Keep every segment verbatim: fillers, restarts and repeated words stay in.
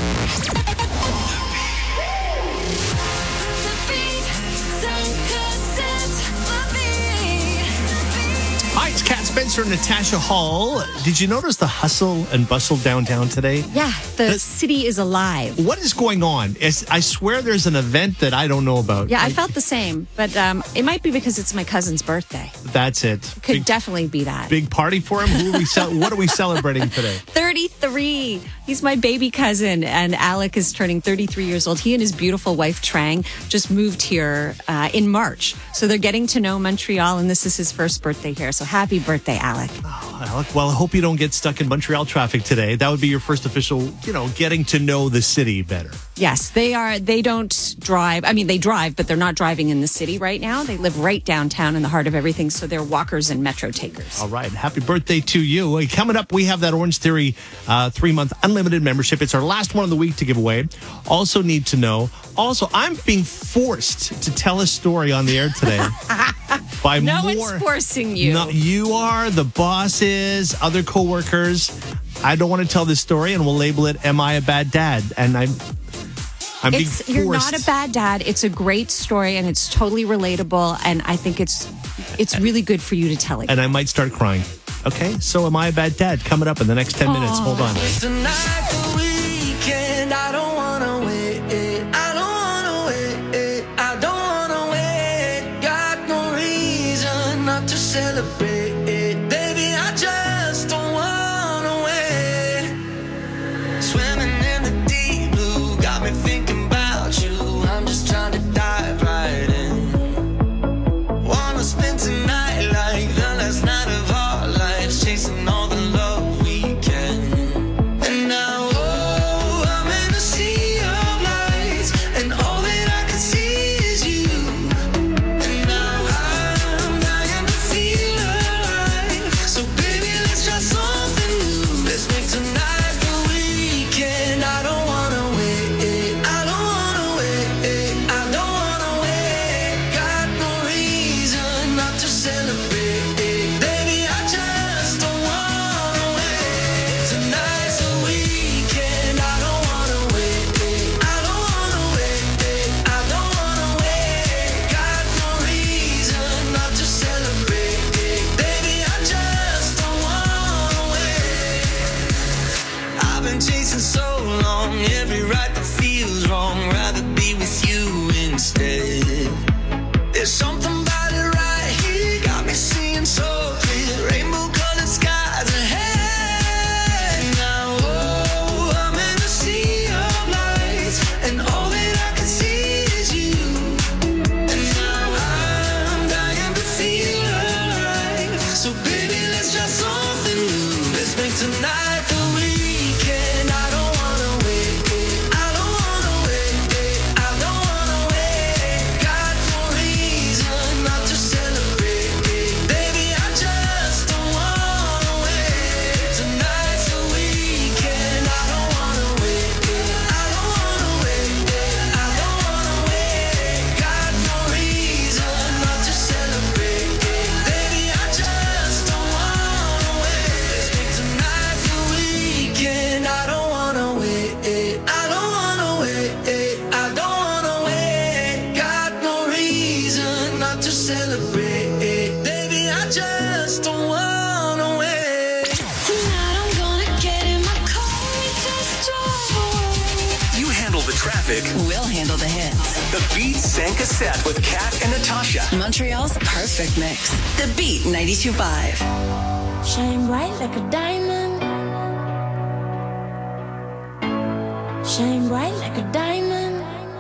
Hi, it's Kat Spencer and Natasha Hall. Did you notice the hustle and bustle downtown today? Yeah, the, The- city is alive. What is going on? It's, I swear there's an event that I don't know about. Yeah, I Like, felt the same, but um, it might be because it's my cousin's birthday. That's it. Could Big, definitely be that. big party for him. Who are we cel- what are we celebrating today? thirty-three. He's my baby cousin, and Alec is turning thirty-three years old. He and his beautiful wife, Trang, just moved here uh, in March. So they're getting to know Montreal, and this is his first birthday here. So happy birthday, Alec. Alec, well, I hope you don't get stuck in Montreal traffic today. That would be your first official, you know, getting to know the city better. Yes, they are. They don't drive. I mean, they drive, but they're not driving in the city right now. They live right downtown in the heart of everything. So they're walkers and metro takers. All right. Happy birthday to you. Hey, coming up, we have that Orange Theory uh, three-month unlimited membership. It's our last one of the week to give away. Also need to know. Also, I'm being forced to tell a story on the air today. by No more, one's forcing you. No, you are, the bosses, other coworkers. I don't want to tell this story, and we'll label it, Am I a Bad Dad? And I'm, I'm being It's, forced. you're not a bad dad. It's a great story, and it's totally relatable. And I think it's it's really good for you to tell it. And I might start crying. Okay, so Am I a Bad Dad? Coming up in the next ten minutes. Hold on. Tonight the weekend, I don't wanna wait. I don't wanna wait. I don't wanna wait. Got no reason not to celebrate. Baby, I just don't wanna wait. Swimming in the deep blue, got me thinking about you. I'm just trying to dive right in. Wanna spend tonight like the last night of our lives, chasing all the love we can. And now, oh, I'm in a sea of lights, and all that I can see is you. And now I'm dying to feel alive. So baby, let's try something new. Let's make tonight the weekend. I don't wanna wait. I don't wanna wait. I don't wanna wait. Got no reason not to celebrate. Baby, I just don't wanna wait. Tonight's the weekend. I don't wanna wait. I don't wanna wait. I don't wanna wait. Got no reason not to celebrate. Baby, I just don't wanna wait. I've been chasing so long, every right that feels wrong. Rather be with you instead. There's something about it right here, got me seeing so clear. Rainbow colored skies ahead. Now, oh, I'm in a sea of lights, and all that I can see is you. And now I'm dying to feel alive. So baby, let's try something new. Let's make tonight the weekend. I don't wanna wait. I don't wanna wait. I don't wanna wait. Got no reason not to celebrate. Baby, I just don't wanna wait. Tonight's the weekend. I don't wanna wait. I don't wanna wait. I don't wanna wait. Got no reason not to celebrate. Baby, I just don't wanna wait. Let's make tonight the weekend. I don't wanna wait. I don't wanna wait. I don't wanna wait. Got no reason not to celebrate. Baby, I just don't wanna wait. Tonight I'm gonna get in my car and just drive away. You handle the traffic. We'll handle the hits. The Beats and Cassette with Kat and Natasha. Montreal's perfect mix. The Beat ninety-two point five. Shine bright like a diamond. Shine bright like a diamond.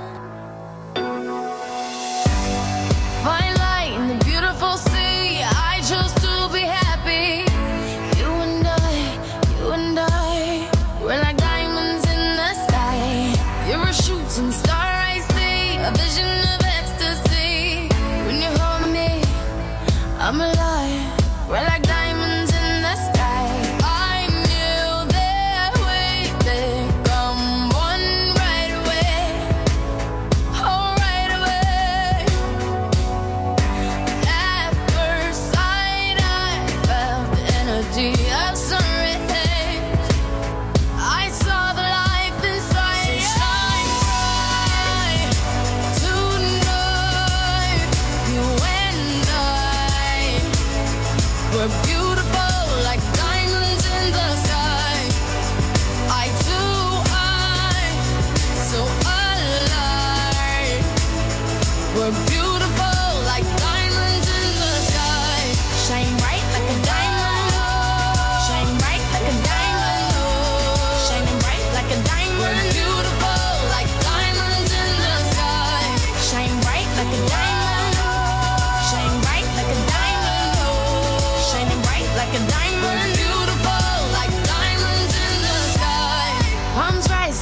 Fine light in the beautiful sea. I chose to be happy. You and I, you and I, we're like diamonds in the sky. You're a shooting star, I see, a vision of ecstasy. When you hold me, I'm alive. We're like diamonds in the sky. I knew that we'd become one right away.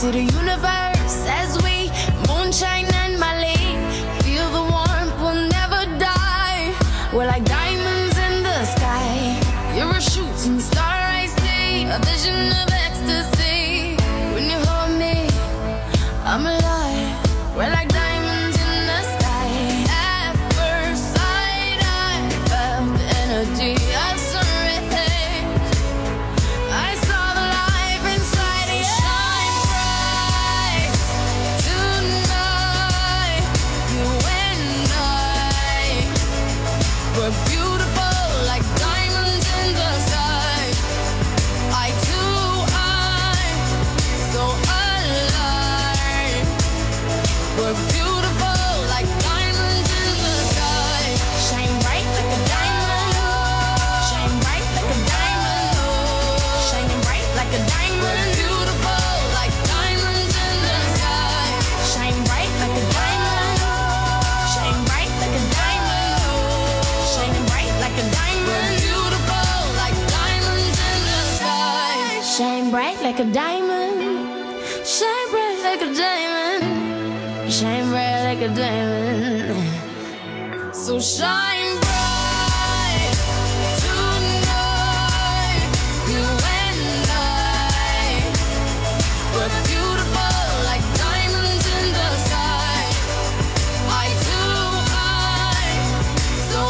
to the universe as we moonshine and Mali. Feel the warmth, we'll never die. We're like diamonds in the sky. You're a shooting star, I see. A vision of ecstasy. When you hold me, I'm alive. We're like diamonds in the sky. At first sight, I felt the energy of sun rays. I saw the life inside you. Shine bright tonight. You and I were beautiful like diamonds in the sky. Eye to eye, so alive. We're beautiful like diamonds in the sky. Shine bright like a diamond. Shine bright like a diamond. Shining bright like a diamond. We're beautiful like diamonds in the sky. Shine bright like a diamond. Shine bright like a diamond. Shining bright like a diamond. We're beautiful like diamonds in the sky. Shine bright like a diamond. Shine bright like a diamond. Shine bright like a diamond. So shine bright tonight. You and I were beautiful like diamonds in the sky. Eye to eye, so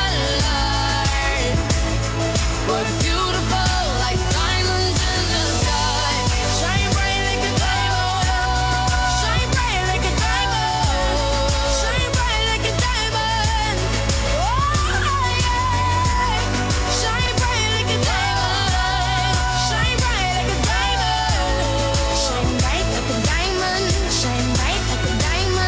alive. We're beautiful like diamonds in the sky. Shine bright like a diamond. Shine bright like a diamond. Shine bright like a diamond. Oh yeah. Shine bright like a diamond. Shine bright like a diamond. Shine bright like a diamond. Shine bright like a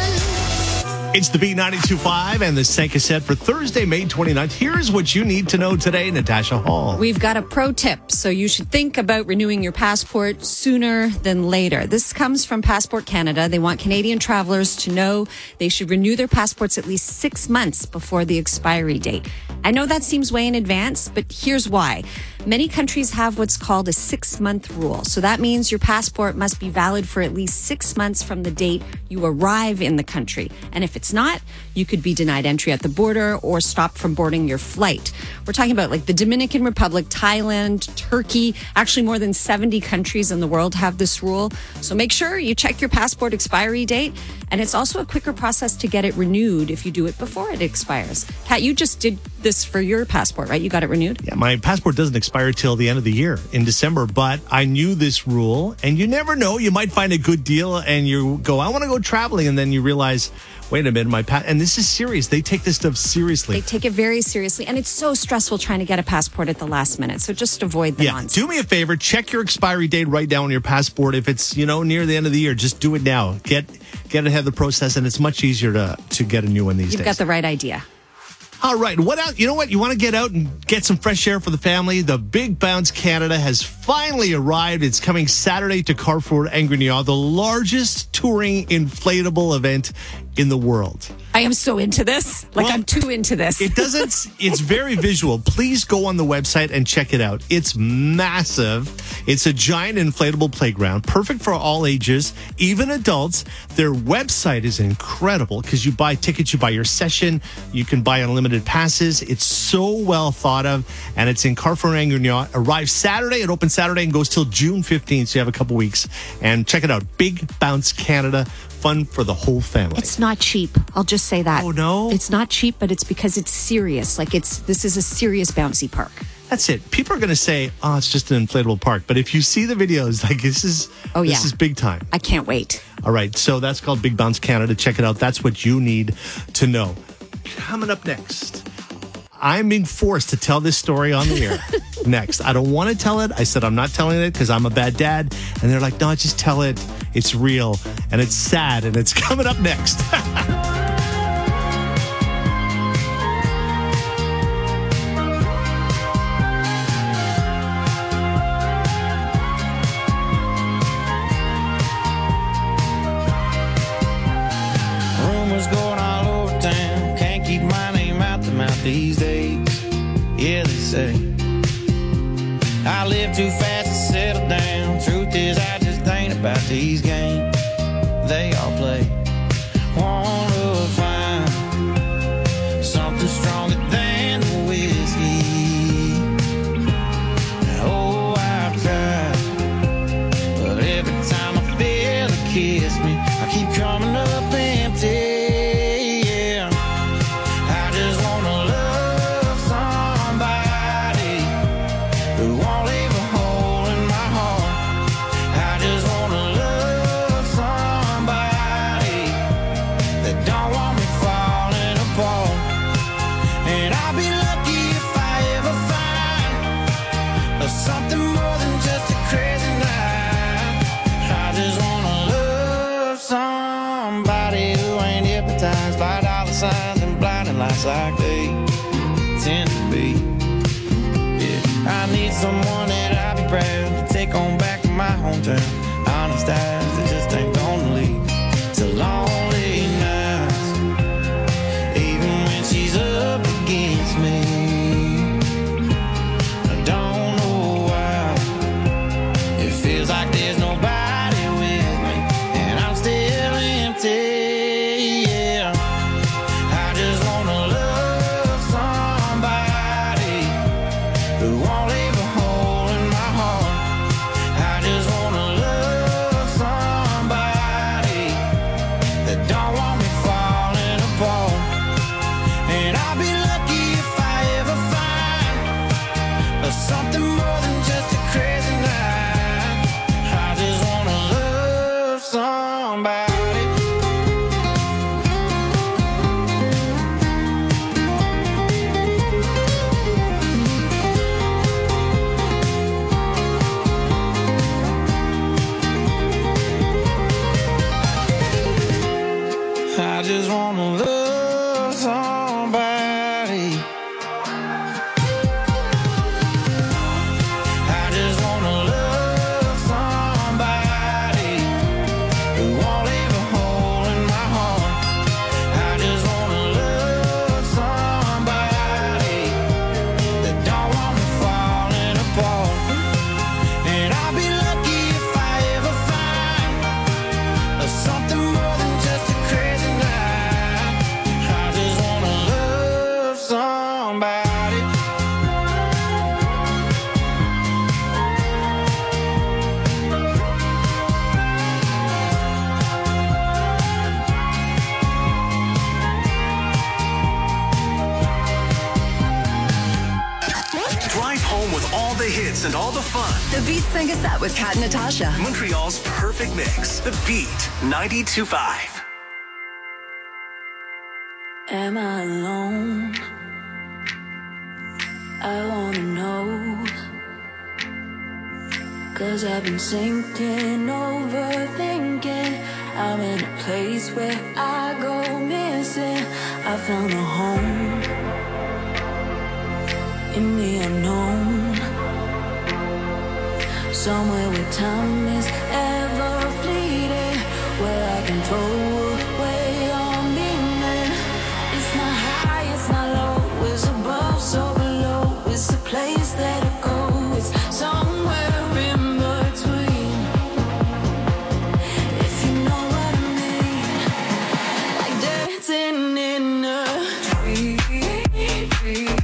diamond. It's the B ninety-two point five and the Sanka set for Thursday, May twenty-ninth. Here's what you need to know today, Natasha Hall. We've got a pro tip, so you should think about renewing your passport sooner than later. This comes from Passport Canada. They want Canadian travelers to know they should renew their passports at least six months before the expiry date. I know that seems way in advance, but here's why. Many countries have what's called a six-month rule. So that means your passport must be valid for at least six months from the date you arrive in the country. And if it's not, you could be denied entry at the border or stopped from boarding your flight. We're talking about like the Dominican Republic, Thailand, Turkey. Actually, more than seventy countries in the world have this rule. So make sure you check your passport expiry date. And it's also a quicker process to get it renewed if you do it before it expires. Kat, you just did this for your passport, right? You got it renewed? Yeah, my passport doesn't expire till the end of the year in December, but I knew this rule, and you never know. You might find a good deal and you go, I want to go traveling, and then you realize, wait a minute, my pa-, and this is serious. They take this stuff seriously. They take it very seriously, and it's so stressful trying to get a passport at the last minute. So just avoid the Yeah, nonsense. do me a favor, check your expiry date right now on your passport. If it's, you know, near the end of the year, just do it now. Get get ahead of the process, and it's much easier to to get a new one these You've days. got the right idea. All right, what else? You know what? You want to get out and get some fresh air for the family? The Big Bounce Canada has finally arrived. It's coming Saturday to Carrefour and Grignon, the largest touring inflatable event in the world. I am so into this. Like, Well, I'm too into this. It doesn't, it's very visual. Please go on the website and check it out. It's massive. It's a giant inflatable playground, perfect for all ages, even adults. Their website is incredible because you buy tickets, you buy your session, you can buy unlimited passes. It's so well thought of, and it's in Carrefour and Grignon. Arrives Saturday. It opens Saturday and goes till June fifteenth, so you have a couple weeks. And check it out. Big Bounce Canada. Fun for the whole family. It's not cheap. I'll just say that. Oh, no? It's not cheap, but it's because it's serious. Like, it's this is a serious bouncy park. That's it. People are going to say, oh, it's just an inflatable park. But if you see the videos, like, this is, Oh, yeah. this is big time. I can't wait. All right. So that's called Big Bounce Canada. Check it out. That's what you need to know. Coming up next, I'm being forced to tell this story on the air. Next. I don't want to tell it. I said I'm not telling it because I'm a bad dad. And they're like, no, just tell it. It's real. And it's sad. And it's coming up next. Rumors going all over town. Can't keep my name out the mouth these days. Yeah, they say I live too fast to settle down. Truth is, I just ain't about these games they all play. Want to find something stronger than the whiskey. Oh, I've tried, but every time I feel it kiss me, I keep coming up empty. Yeah, I just wanna love somebody who won't leave a hole in my heart. I just wanna love somebody that don't want me falling apart. And I'll be lucky if I ever find something more than just a crazy night. I just wanna love somebody who ain't hypnotized by dollar signs and blinding lights like they tend to be. Yeah, I need someone that I'll be proud to take on back to my hometown. Honest eyes that just ain't gonna lead to lonely nights, even when she's up against me. I don't know why it feels like there's nobody with me, and I'm still empty. Yeah, I just wanna love somebody who won't leave a hole in my heart. I just wanna love somebody that don't want me falling apart. And I'll be lucky if I ever find something more than just a crazy night. I just wanna love somebody. I just wanna love somebody. I just wanna love somebody who won't leave a hole in my heart. I just wanna love somebody that don't want me falling apart. And I'll be lucky if I ever find something more than just a crazy night. I just wanna love somebody. Drive home with all the hits and all the fun. The Beat Saint-Cassette with Kat and Natasha. Montreal's perfect mix. The Beat ninety-two point five. Am I alone? I wanna know. Cause I've been thinking, overthinking. I'm in a place where I go missing. I found a home in the unknown. Somewhere where time is ever fleeting, where I can throw away all meaning. It's not high, it's not low, it's above, so below. It's the place that I go, it's somewhere in between. If you know what I mean, like dancing in a dream, dream,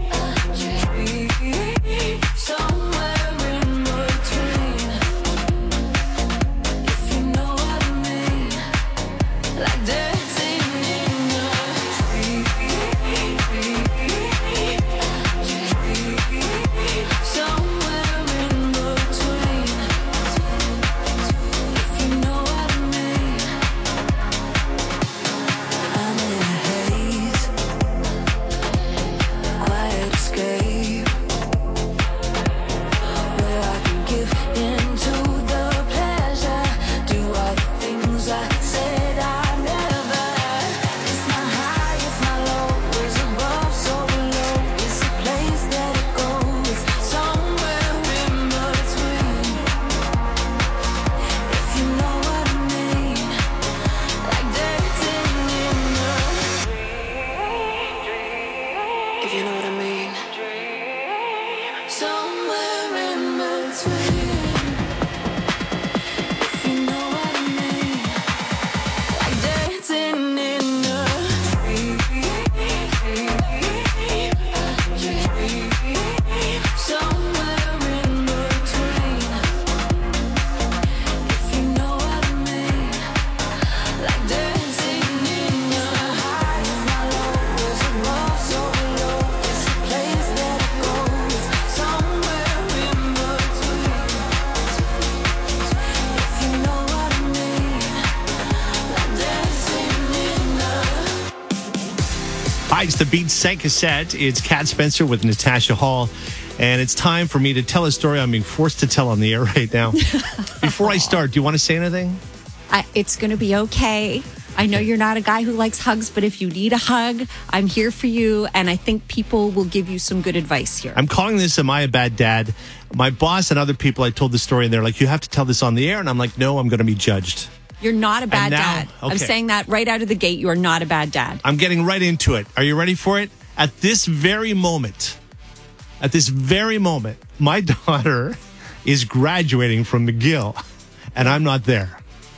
a dream, somewhere in between. Hi, it's the Beat Set Cassette. It's Kat Spencer with Natasha Hall. And it's time for me to tell a story I'm being forced to tell on the air right now. Before I start, do you want to say anything? I, it's going to be okay. I know you're not a guy who likes hugs, but if you need a hug, I'm here for you. And I think people will give you some good advice here. I'm calling this Am I a Bad Dad? My boss and other people, I told the story, and they're like, you have to tell this on the air. And I'm like, no, I'm going to be judged. You're not a bad now- dad. okay. I'm saying that right out of the gate. You are not a bad dad. I'm getting right into it. Are you ready for it? At this very moment, at this very moment, my daughter is graduating from McGill, and I'm not there.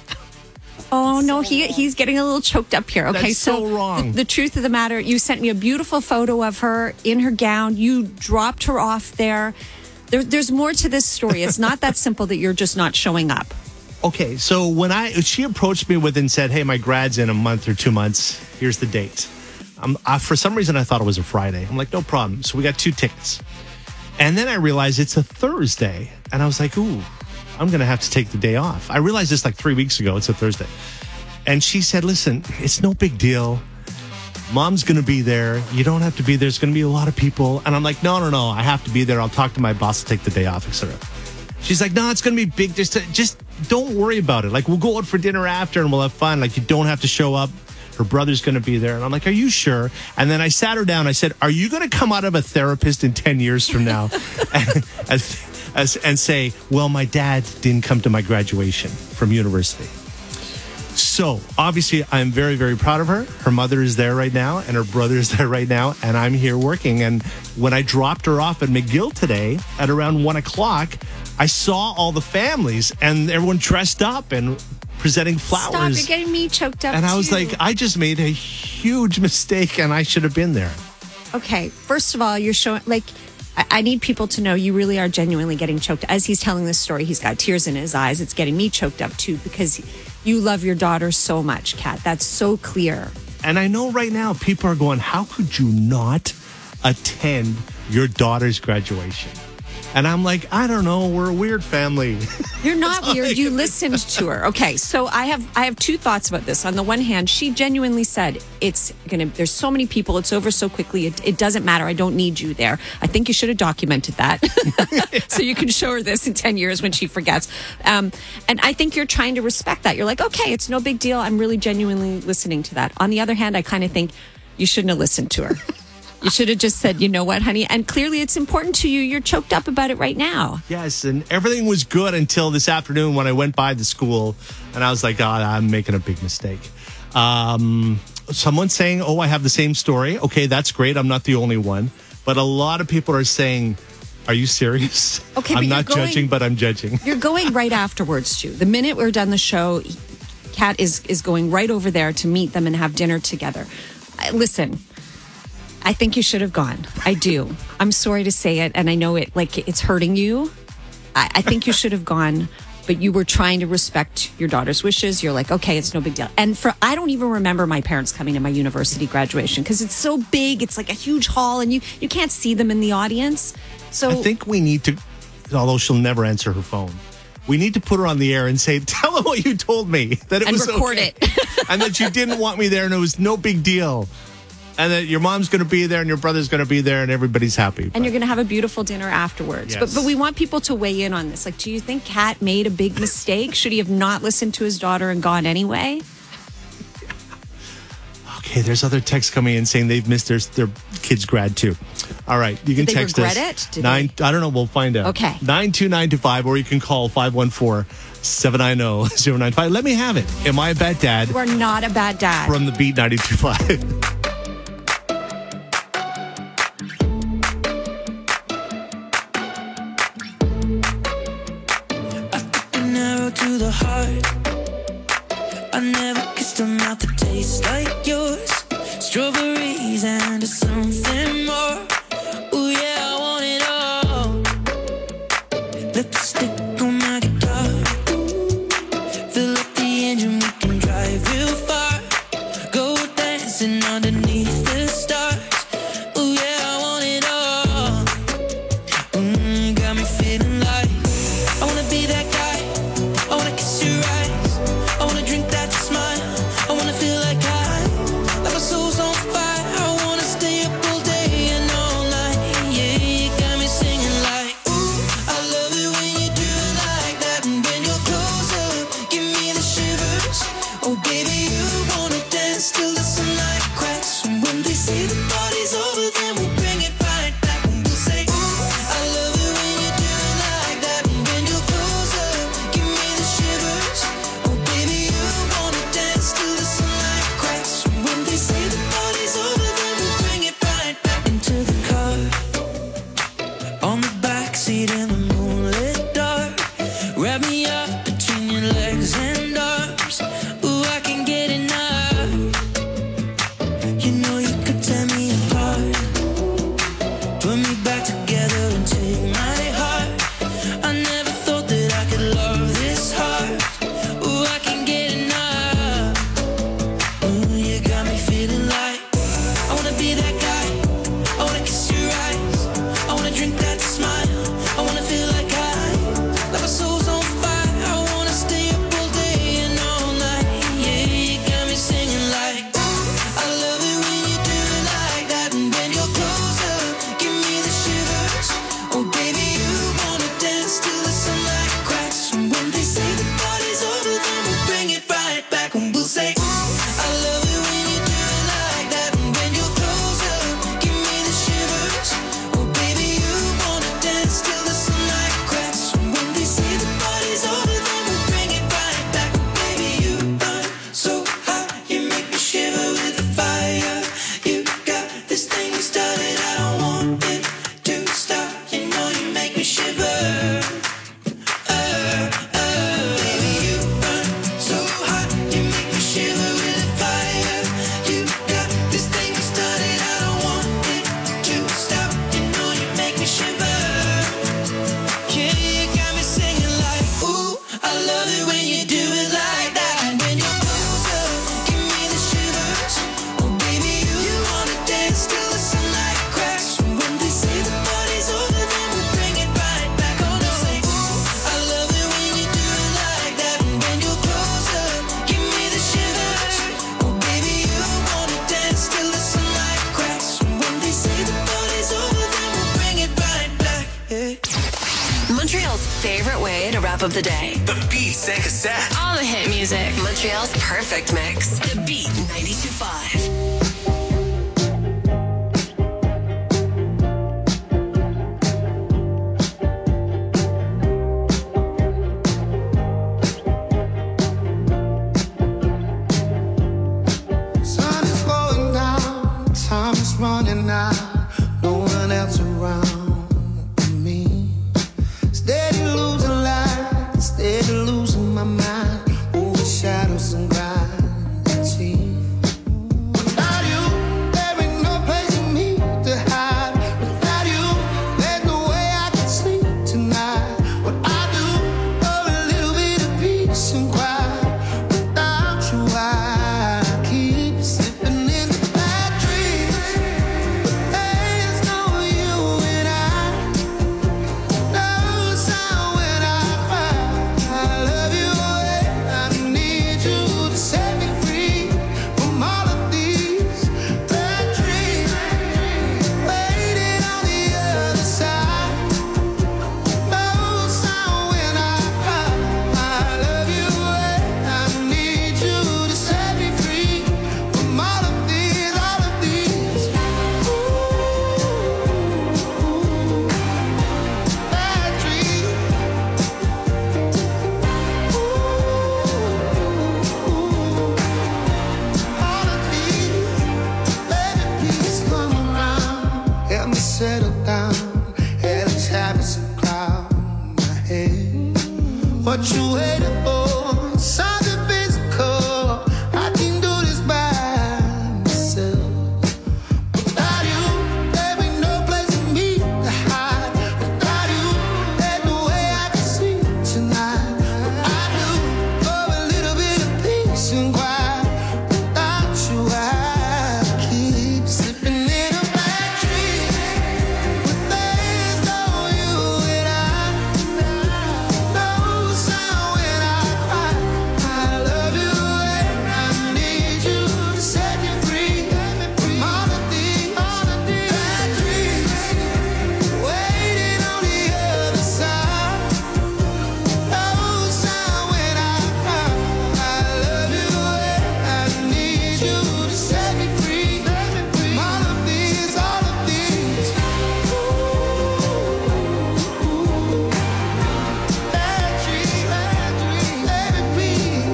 Oh, no, he he's getting a little choked up here. Okay, That's so wrong. The, the truth of the matter, you sent me a beautiful photo of her in her gown. You dropped her off there. there there's more to this story. It's not that simple that you're just not showing up. Okay, so when I she approached me with and said, hey, my grad's in a month or two months. Here's the date. Um, I, for some reason, I thought it was a Friday. I'm like, no problem. So we got two tickets. And then I realized it's a Thursday. And I was like, ooh, I'm going to have to take the day off. I realized this like three weeks ago. It's a Thursday. And she said, listen, it's no big deal. Mom's going to be there. You don't have to be there. There's going to be a lot of people. And I'm like, no, no, no. I have to be there. I'll talk to my boss to take the day off, et cetera. She's like, no, it's going to be big. Just, just don't worry about it. Like, we'll go out for dinner after and we'll have fun. Like, you don't have to show up. Her brother's going to be there. And I'm like, are you sure? And then I sat her down. I said, are you going to come out of a therapist in ten years from now and, as, as, and say, well, my dad didn't come to my graduation from university? So, obviously, I'm very, very proud of her. Her mother is there right now, and her brother is there right now, and I'm here working. And when I dropped her off at McGill today at around one o'clock, I saw all the families, and everyone dressed up and presenting flowers. Stop, you're getting me choked up, And I was too. like, I just made a huge mistake, and I should have been there. Okay, first of all, you're showing, like, I, I need people to know you really are genuinely getting choked. As he's telling this story, he's got tears in his eyes. It's getting me choked up, too, because you love your daughter so much, Kat. That's so clear. And I know right now people are going, how could you not attend your daughter's graduation? And I'm like, I don't know. We're a weird family. You're not all I weird. You can listened to her. Okay, so I have I have two thoughts about this. On the one hand, she genuinely said, it's gonna there's so many people, it's over so quickly, it, it doesn't matter. I don't need you there. I think you should have documented that. So you can show her this in ten years when she forgets. Um, and I think you're trying to respect that. You're like, okay, it's no big deal. I'm really genuinely listening to that. On the other hand, I kind of think you shouldn't have listened to her. You should have just said, you know what, honey? And clearly it's important to you. You're choked up about it right now. Yes, and everything was good until this afternoon when I went by the school and I was like, oh, I'm making a big mistake. Um, someone's saying, oh, I have the same story. Okay, that's great. I'm not the only one. But a lot of people are saying, are you serious? Okay, but I'm you're not going- judging, but I'm judging. You're going right afterwards, too. The minute we're done the show, Kat is, is going right over there to meet them and have dinner together. I- Listen, I think you should have gone. I do. I'm sorry to say it, and I know it like it's hurting you. I, I think you should have gone, but you were trying to respect your daughter's wishes. You're like, okay, it's no big deal. And for I don't even remember my parents coming to my university graduation because it's so big. It's like a huge hall, and you you can't see them in the audience. So I think we need to, although she'll never answer her phone, we need to put her on the air and say, tell them what you told me. That it And was record okay. it. And that you didn't want me there and it was no big deal. And that your mom's going to be there and your brother's going to be there and everybody's happy. And you're going to have a beautiful dinner afterwards. Yes. But but we want people to weigh in on this. Like, do you think Kat made a big mistake? Should he have not listened to his daughter and gone anyway? Okay, there's other texts coming in saying they've missed their their kid's grad too. All right, you can Did they text regret us. it? Did Nine. I don't know. We'll find out. Okay. Nine two nine two five, or you can call five one four seven nine zero zero nine five. Let me have it. Am I a bad dad? You are not a bad dad. From the Beat ninety two five. An arrow to the heart. I never kissed a mouth that tastes like yours. Strawberries and something more. Ooh yeah, I want it all. Lipstick on my guitar. Fill up the engine, we can drive real far. Go dancing underneath the stars. Ooh yeah, I want it all. Mm, got me feeling like I wanna be that guy. I wanna kiss your eyes. I wanna drink that smile. I wanna feel like I, like my soul's on fire. I wanna stay of the day. The Beat San Cassette. All the hit music. Montreal's perfect mix. The Beat ninety-two point five. Running out, no one else around me. Steady losing light, steady losing my mind. Over shadows and gravity. Without you, there ain't no place for me to hide. Without you, there's no way I can sleep tonight. What I do, for a little bit of peace and quiet. Without you, I keep slipping in the bad dreams. There's no you and I, no sound when I cry. I love you and I need you to set me free from all of these bad dreams. Waiting on the other side, no sound when I cry. I love you and I need you to set me free from all of these, all of these. Bad dreams. All of these. Baby, please come around. Help me settle down. Hellish habits of cloud my head. What you waiting for? Something physical. I can do this by myself. Without you, there ain't no place for me to hide. Without you, there's no way I can sleep tonight. I do for a little bit of peace and quiet. Without you, I keep slipping in a bad dream. There's no you and I, no sound when I cry. I love you and I need you to set me free from all of these, all of these bad dreams. Waiting on the other side, no sound when I cry. I love you and I need you to set me free from all of these, all of these bad dreams, bad dreams. Let it be.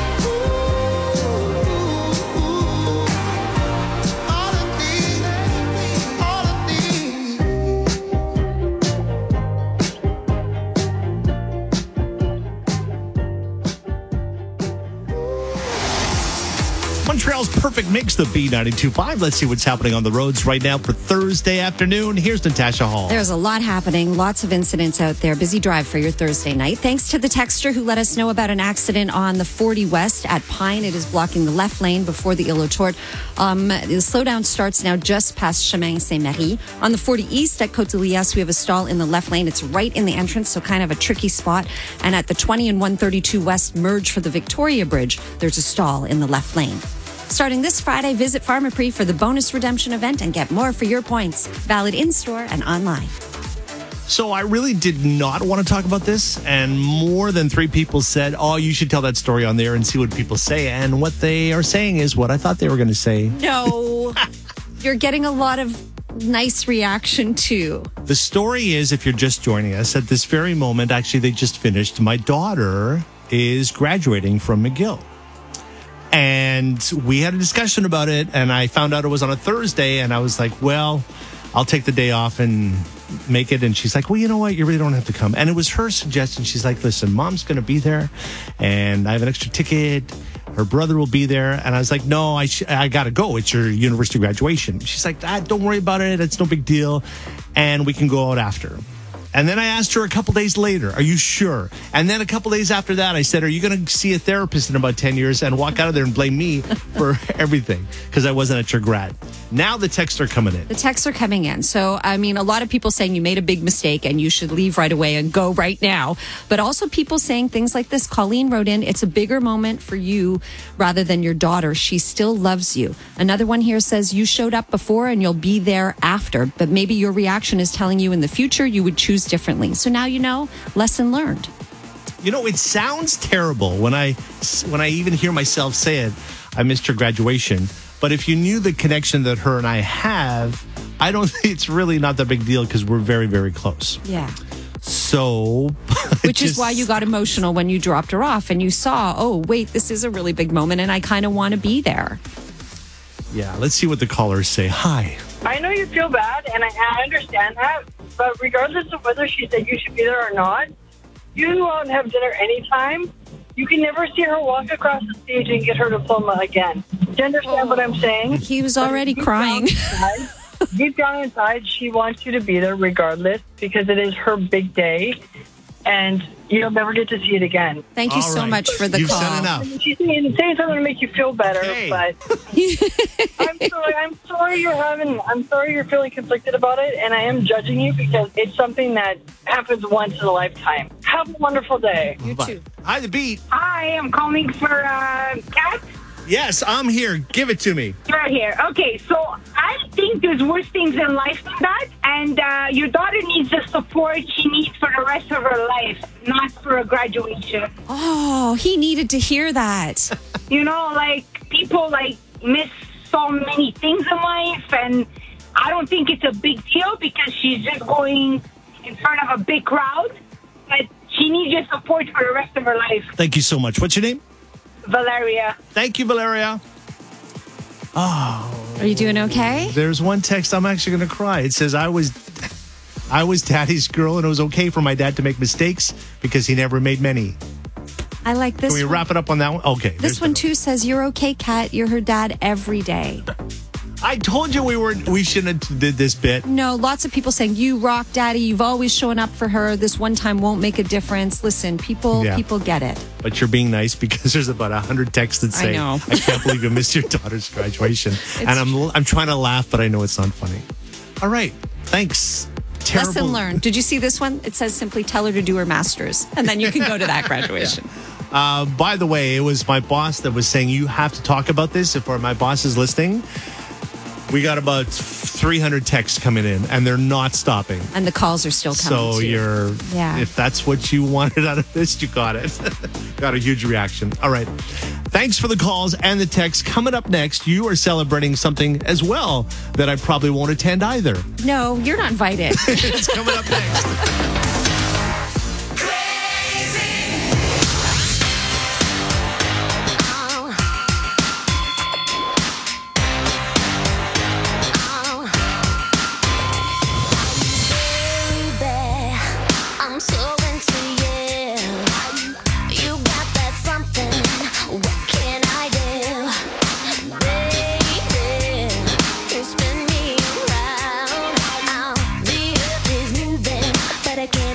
All of these, all of these. Montreal's perfect mix, the B ninety-two point five. Let's see what's happening on the roads right now for Thursday afternoon. Here's Natasha Hall. There's a lot happening, lots of incidents out there. Busy drive for your Thursday night. Thanks to the texter who let us know about an accident on the forty West at Pine. It is blocking the left lane before the Île aux Tourtes. Um, the slowdown starts now just past Chemin Saint-Marie. On the forty East at Côte-de-Liesse, we have a stall in the left lane. It's right in the entrance, so kind of a tricky spot. And at the twenty and one thirty-two West merge for the Victoria Bridge, there's a stall in the left lane. Starting this Friday, visit Pharmaprix for the bonus redemption event and get more for your points. Valid in-store and online. So I really did not want to talk about this, and more than three people said, oh, you should tell that story on there and see what people say. And what they are saying is what I thought they were going to say. No, you're getting a lot of nice reaction too. The story is, if you're just joining us at this very moment, actually, they just finished. My daughter is graduating from McGill. And we had a discussion about it, and I found out it was on a Thursday, and I was like, well, I'll take the day off and make it. And she's like, well, you know what? You really don't have to come. And it was her suggestion. She's like, listen, Mom's going to be there, and I have an extra ticket. Her brother will be there. And I was like, no, I sh- I got to go. It's your university graduation. She's like, ah, don't worry about it. It's no big deal. And we can go out after. And then I asked her a couple days later, are you sure? And then a couple days after that, I said, are you going to see a therapist in about ten years and walk out of there and blame me for everything because I wasn't at your grad? Now the texts are coming in. The texts are coming in. So, I mean, a lot of people saying you made a big mistake and you should leave right away and go right now. But also people saying things like this. Colleen wrote in, it's a bigger moment for you rather than your daughter. She still loves you. Another one here says you showed up before and you'll be there after. But maybe your reaction is telling you in the future you would choose differently. So now you know, lesson learned. You know, it sounds terrible when I when I even hear myself say it. I missed your graduation. But if you knew the connection that her and I have, I don't think it's really not that big deal because we're very, very close. Yeah. So, which just, is why you got emotional when you dropped her off and you saw, oh, wait, this is a really big moment and I kind of want to be there. Yeah, let's see what the callers say. Hi. I know you feel bad, and I, I understand that, but regardless of whether she said you should be there or not, you can go out and have dinner anytime. You can never see her walk across the stage and get her diploma again. Do you understand what I'm saying? He was already Deep crying. Down inside, deep down inside, she wants you to be there regardless because it is her big day, and you'll never get to see it again. Thank you All so right. much for the You've call. said enough. She's saying, saying something to make you feel better, Okay. but I'm sorry. I'm sorry you're having. I'm sorry you're feeling conflicted about it, and I am judging you because it's something that happens once in a lifetime. Have a wonderful day. You Bye. too. Hi, the beat. Hi, I'm calling for uh, Kat. Yes, I'm here. Give it to me. You're here. Okay, so I think there's worse things in life than that. And uh, your daughter needs the support she needs for the rest of her life, not for a graduation. Oh, he needed to hear that. You know, like, people, like, miss so many things in life. And I don't think it's a big deal because she's just going in front of a big crowd. But she needs your support for the rest of her life. Thank you so much. What's your name? Valeria. Thank you, Valeria. Oh, Are you doing okay? there's one text. I'm actually going to cry. It says, I was I was daddy's girl, and it was okay for my dad to make mistakes because he never made many. I like this Can we one. wrap it up on that one? Okay. This there's one the- too says, you're okay, Kat. You're her dad every day. I told you we were we shouldn't have did this bit. No, lots of people saying, you rock, daddy. You've always shown up for her. This one time won't make a difference. Listen, people, Yeah. people get it. But you're being nice because there's about a hundred texts that I say, know. I can't believe you missed your daughter's graduation. and I'm I'm trying to laugh, but I know it's not funny. All right. Thanks. Terrible. Lesson learned. Did you see this one? It says simply tell her to do her master's, and then you can go to that graduation. Uh, by the way, it was my boss that was saying you have to talk about this. If my boss is listening, we got about three hundred texts coming in, and they're not stopping. And the calls are still coming. So too. you're, Yeah. if that's what you wanted out of this, you got it. Got a huge reaction. All right. Thanks for the calls and the texts. Coming up next, you are celebrating something as well that I probably won't attend either. No, you're not invited. It's coming up next. Baby, I'm so into you. You got that something. What can I do? Baby, you spin me around. The earth is moving, but I can't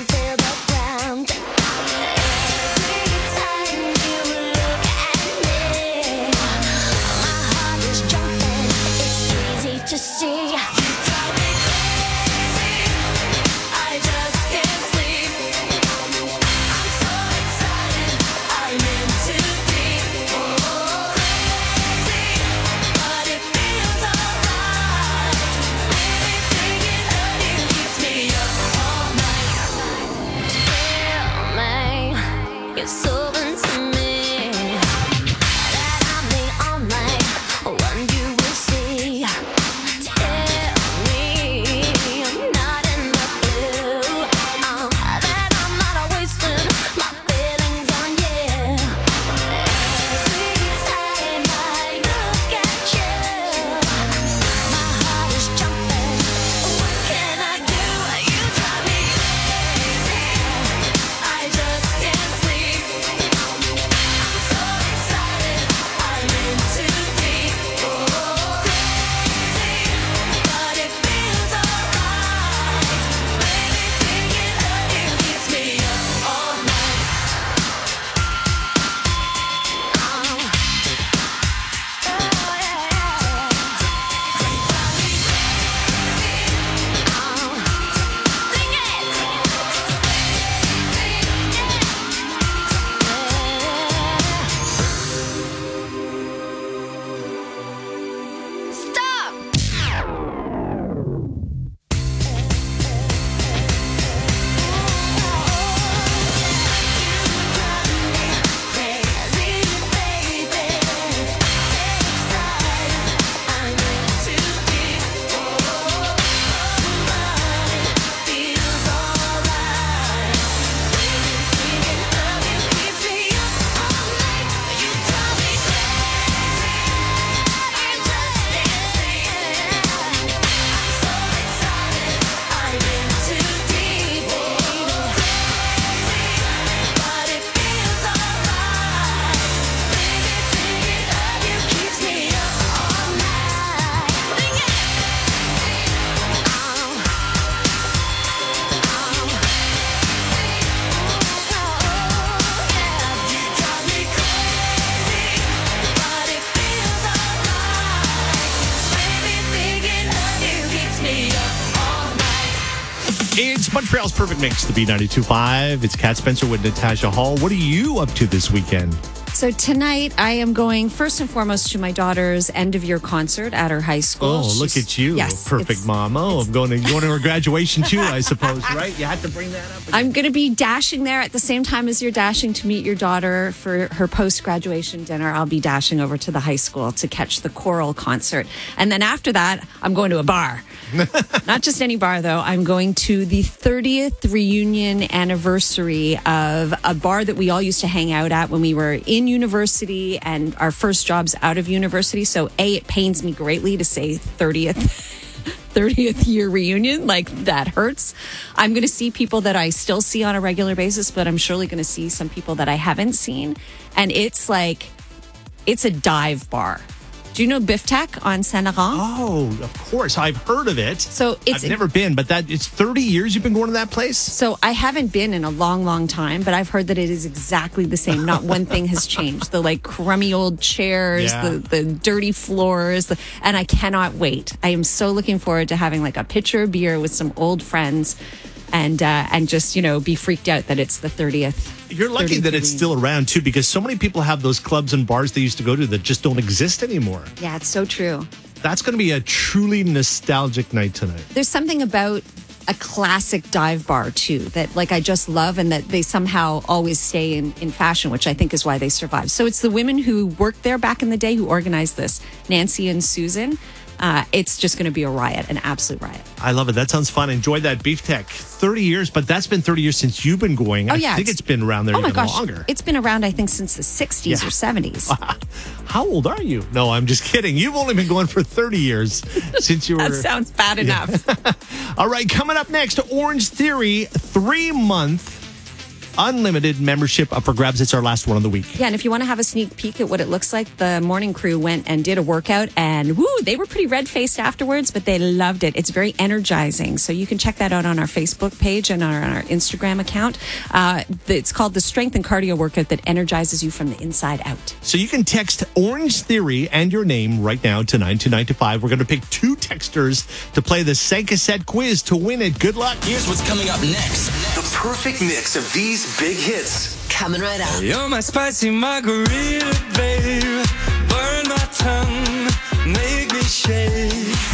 It's Montreal's Perfect Mix, the B ninety-two point five. It's Kat Spencer with Natasha Hall. What are you up to this weekend? So tonight I am going first and foremost to my daughter's end of year concert at her high school. Oh, look She's- at you. Yes, Perfect it's- mom. Oh, I'm going to, going to her graduation too, I suppose, right? You had to bring that up. I'm going to be dashing there at the same time as you're dashing to meet your daughter for her post graduation dinner. I'll be dashing over to the high school to catch the choral concert. And then after that, I'm going to a bar. Not just any bar, though. I'm going to the thirtieth reunion anniversary of a bar that we all used to hang out at when we were in university and our first jobs out of university. So, A, it pains me greatly to say thirtieth. thirtieth year reunion. Like, that hurts. I'm going to see people that I still see on a regular basis, but I'm surely going to see some people that I haven't seen. And it's like, it's a dive bar. Do you know Biff Tech on Saint Laurent? Oh, of course. I've heard of it. So it's I've never been, but that it's thirty years you've been going to that place? So I haven't been in a long, long time, but I've heard that it is exactly the same. Not one thing has changed. The like crummy old chairs, Yeah. the, the dirty floors, the, and I cannot wait. I am so looking forward to having like a pitcher of beer with some old friends and uh, and just, you know, be freaked out that it's the thirtieth. You're lucky thirtieth that it's reunion. still around too, because so many people have those clubs and bars they used to go to that just don't exist anymore. Yeah, it's so true. That's going to be a truly nostalgic night tonight. There's something about a classic dive bar too that like I just love, and that they somehow always stay in, in fashion, which I think is why they survive. So it's the women who worked there back in the day who organized this, Nancy and Susan. Uh, it's just going to be a riot, an absolute riot. I love it. That sounds fun. Enjoy that Beef Tech. thirty years, but that's been thirty years since you've been going. Oh, I yeah, think it's- it's been around there Oh my even gosh, longer. it's been around I think since the sixties Yeah. or seventies. How old are you? No, I'm just kidding. You've only been going for thirty years since you were... That sounds bad enough. All right, coming up next, Orange Theory, three-month unlimited membership up for grabs. It's our last one of the week. Yeah, and if you want to have a sneak peek at what it looks like, the morning crew went and did a workout, and woo, they were pretty red-faced afterwards, but they loved it. It's very energizing, so you can check that out on our Facebook page and on our, on our Instagram account. Uh, it's called the Strength and Cardio Workout that energizes you from the inside out. So you can text Orange Theory and your name right now to nine two nine two five. We're going to pick two texters to play the Sankaset quiz to win it. Good luck. Here's what's coming up next. The perfect mix of these big hits. Coming right up. You're my spicy margarita, babe. Burn my tongue, make me shake.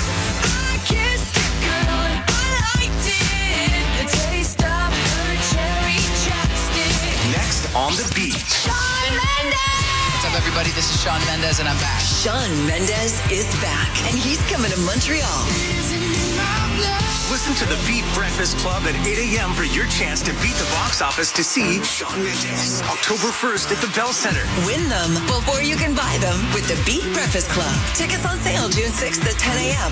I kissed a girl and I liked it. The taste of her cherry chapstick. Next on the beat. Shawn Mendes. What's up, everybody? This is Shawn Mendes, and I'm back. Shawn Mendes is back, and he's coming to Montreal. Listen to the Beat Breakfast Club at eight a.m. for your chance to beat the box office to see Shawn Mendes October first at the Bell Center. Win them before you can buy them with the Beat Breakfast Club. Tickets on sale June sixth at ten a.m.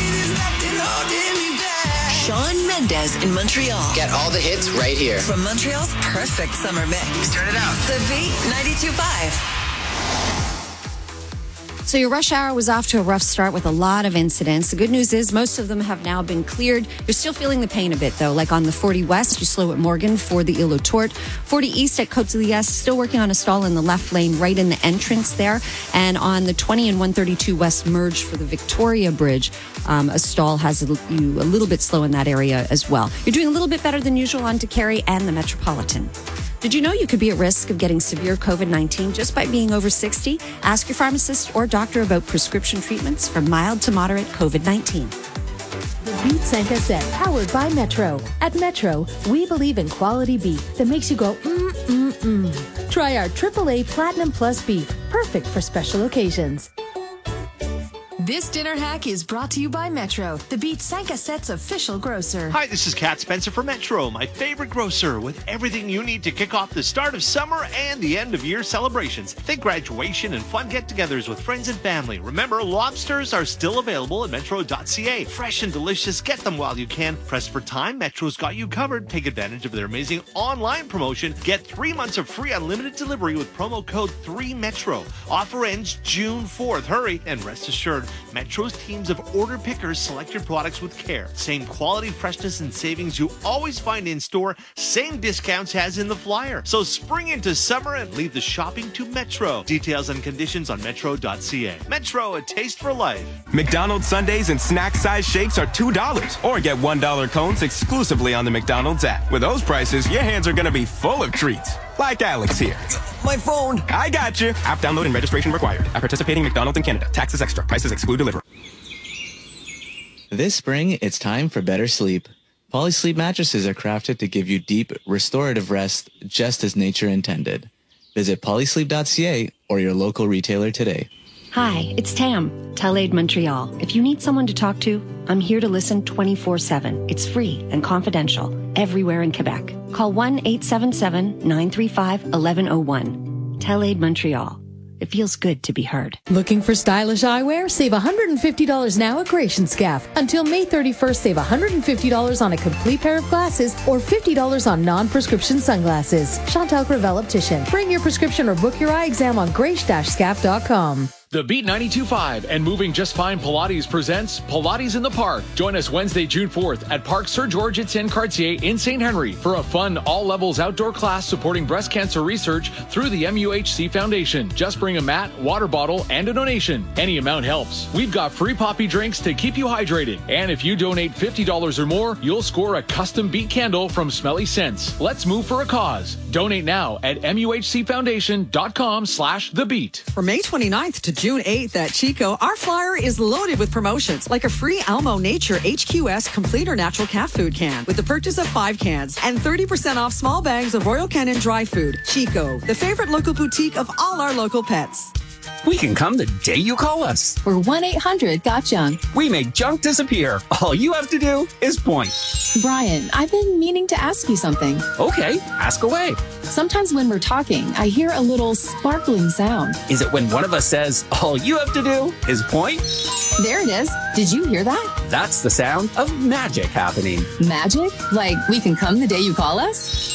Shawn Mendes in Montreal. Get all the hits right here. From Montreal's perfect summer mix. Turn it out. The Beat ninety-two point five. So your rush hour was off to a rough start with a lot of incidents. The good news is most of them have now been cleared. You're still feeling the pain a bit, though. Like on the forty West, you slow at Morgan for the Île aux Tourtes. forty East at Côte de Liesse, still working on a stall in the left lane right in the entrance there. And on the twenty and one thirty-two West merge for the Victoria Bridge, um, a stall has you a little bit slow in that area as well. You're doing a little bit better than usual on DeCarry and the Metropolitan. Did you know you could be at risk of getting severe COVID nineteen just by being over sixty? Ask your pharmacist or doctor about prescription treatments for mild to moderate COVID nineteen. The Beat Sankaset, powered by Metro. At Metro, we believe in quality beef that makes you go mm mm mm. Try our triple A Platinum Plus beef, perfect for special occasions. This dinner hack is brought to you by Metro, the Beat Sankaset's official grocer. Hi, this is Kat Spencer for Metro, my favorite grocer, with everything you need to kick off the start of summer and the end of year celebrations. Think graduation and fun get-togethers with friends and family. Remember, lobsters are still available at metro dot c a. Fresh and delicious, get them while you can. Press for time, Metro's got you covered. Take advantage of their amazing online promotion. Get three months of free unlimited delivery with promo code three metro. Offer ends June fourth. Hurry, and rest assured, Metro's teams of order pickers select your products with care. Same quality, freshness, and savings you always find in store. Same discounts as in the flyer. So spring into summer and leave the shopping to Metro. Details and conditions on metro dot c a. Metro, a taste for life. McDonald's Sundaes and snack-size shakes are two dollars. Or get one dollar cones exclusively on the McDonald's app. With those prices, your hands are going to be full of treats. Like Alex here. My phone. I got you. App download and registration required. At participating McDonald's in Canada. Taxes extra. Prices exclude delivery. This spring, it's time for better sleep. Polysleep mattresses are crafted to give you deep, restorative rest just as nature intended. Visit polysleep dot c a or your local retailer today. Hi, it's Tam, TelAid Montreal. If you need someone to talk to, I'm here to listen twenty-four seven. It's free and confidential everywhere in Quebec. Call one eight seven seven, nine three five, one one zero one. TelAid Montreal. It feels good to be heard. Looking for stylish eyewear? Save one hundred fifty dollars now at Gratian Scaff. Until May thirty-first, save one hundred fifty dollars on a complete pair of glasses or fifty dollars on non-prescription sunglasses. Chantal Gravel Optician. Bring your prescription or book your eye exam on grace dash scaff dot com. The Beat ninety-two point five and Moving Just Fine Pilates presents Pilates in the Park. Join us Wednesday, June fourth at Parc Sir George at Saint Cartier in Saint Henry for a fun, all-levels outdoor class supporting breast cancer research through the M U H C Foundation. Just bring a mat, water bottle, and a donation. Any amount helps. We've got free poppy drinks to keep you hydrated. And if you donate fifty dollars or more, you'll score a custom Beat candle from Smelly Scents. Let's move for a cause. Donate now at M U H C foundation dot com slash the beat. From May twenty-ninth to June eighth at Chico, our flyer is loaded with promotions like a free Almo Nature H Q S complete or natural cat food can with the purchase of five cans and thirty percent off small bags of Royal Canin dry food. Chico, the favorite local boutique of all our local pets. We can come the day you call us. We're one eight hundred got junk. We make junk disappear. All you have to do is point. Brian, I've been meaning to ask you something. Okay, ask away. Sometimes when we're talking, I hear a little sparkling sound. Is it when one of us says, all you have to do is point? There it is. Did you hear that? That's the sound of magic happening. Magic? Like we can come the day you call us?